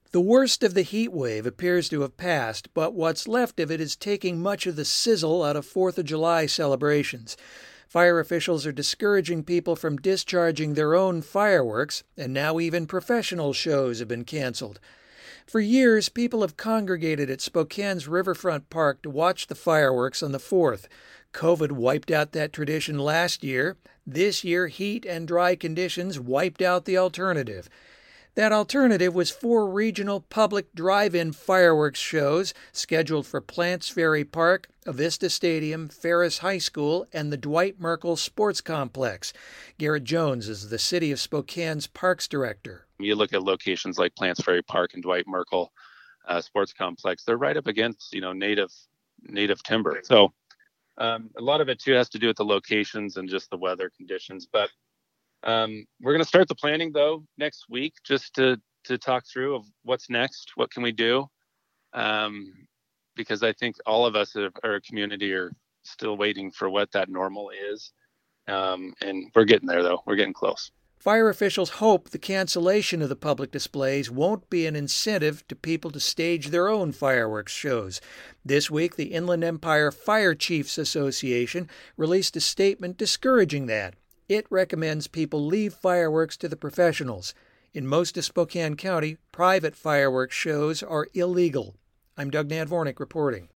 The worst of the heat wave appears to have passed, but what's left of it is taking much of the sizzle out of 4th of July celebrations. Fire officials are discouraging people from discharging their own fireworks, and now even professional shows have been canceled. For years, people have congregated at Spokane's Riverfront Park to watch the fireworks on the 4th. COVID wiped out that tradition last year. This year, heat and dry conditions wiped out the alternative. That alternative was 4 regional public drive-in fireworks shows scheduled for Plants Ferry Park, Avista Stadium, Ferris High School, and the Dwight Merkel Sports Complex. Garrett Jones is the City of Spokane's Parks Director. You look at locations like Plants Ferry Park and Dwight Merkel Sports Complex, they're right up against, native timber. So a lot of it, too, has to do with the locations and just the weather conditions. But we're going to start the planning, though, next week, just to talk through of what's next, what can we do, because I think all of us in our community are still waiting for what that normal is, and we're getting there, though. We're getting close. Fire officials hope the cancellation of the public displays won't be an incentive to people to stage their own fireworks shows. This week, the Inland Empire Fire Chiefs Association released a statement discouraging that. It recommends people leave fireworks to the professionals. In most of Spokane County, private fireworks shows are illegal. I'm Doug Nadvornik reporting.